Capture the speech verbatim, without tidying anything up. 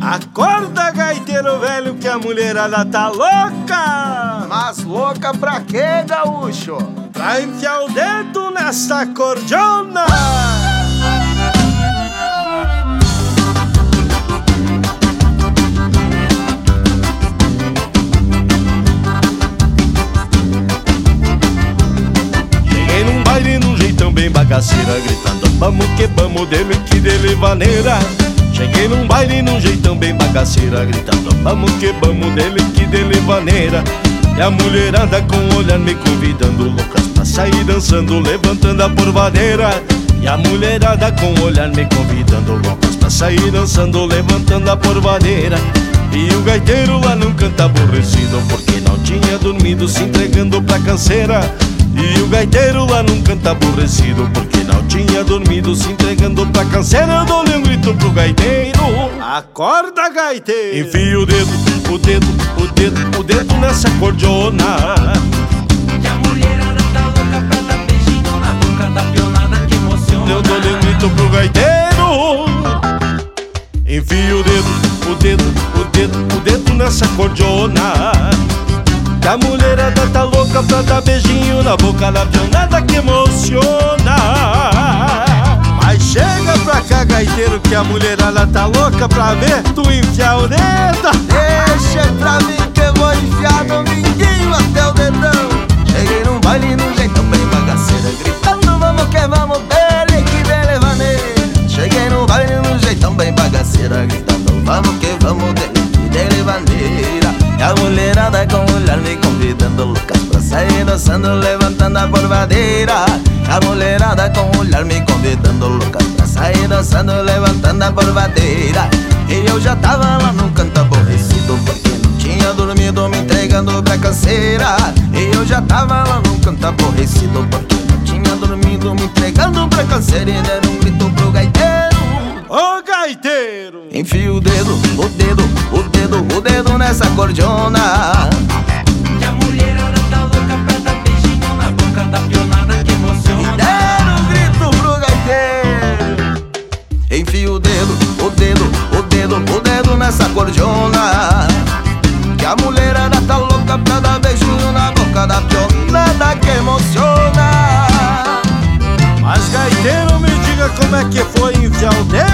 Acorda, gaiteiro velho, que a mulherada tá louca. Mas louca pra quê, gaúcho? Pra enfiar o dedo nessa cordiona. Cheguei num baile num jeitão bem bagaceira, gritando vamos que vamos, dele que dele vaneira. Cheguei num baile num jeitão bem bagaceira, gritando vamos que vamos, dele que dele vaneira. E a mulherada com o olhar me convidando, loucas pra sair dançando, levantando a porvadeira. E a mulherada com o olhar me convidando, loucas pra sair dançando, levantando a porvadeira. E o gaiteiro lá num canto aborrecido, porque não tinha dormido, se entregando pra canseira. E o gaiteiro lá num canto aborrecido, porque não tinha dormido, se entregando pra canseira. Eu dou-lhe um grito pro gaiteiro: acorda, gaiteiro! Enfia o dedo, o dedo, o dedo, o dedo nessa cordiona. Que a mulherada tá louca pra dar beijinho na boca da pionada que emociona. Eu dou-lhe um grito pro gaiteiro: enfia o dedo, o dedo, o dedo, o dedo nessa cordiona. Que a mulherada tá louca pra dar beijinho na boca da pionada que emociona. Mas chega pra cá, gaiteiro, que a mulherada tá louca pra ver tu enfiar o dedo. Deixa pra mim que eu vou enfiar no minguinho até o dedão. Cheguei num baile num jeitão bem bagaceira, gritando vamos que vamos, dele que dele vaneira. Cheguei num baile num jeitão bem bagaceira, gritando vamos que vamos, dele que dele vaneira. E a mulherada com o olhar me convidando, loucas pra sair dançando, levantando a porvadeira. E a mulherada com o olhar me convidando, loucas pra sair dançando, levantando a porvadeira. E eu já tava lá num canto aborrecido, porque não tinha dormido, me entregando pra canseira. E eu já tava lá num canto aborrecido, porque não tinha dormido, me entregando pra canseira. E deram um grito pro gaiteiro: ô gaiteiro! enfia o dedo, o dedo, o dedo, o dedo nessa cordiona. Que a mulherada tá louca pra dar beijinho na boca da pionada que emociona. E deram um grito pro gaiteiro: enfia o dedo, o dedo, o dedo, o dedo nessa cordiona. Que a mulherada tá louca pra dar beijinho na boca da pionada que emociona. Mas gaiteiro, me diga como é que foi enfiar o dedo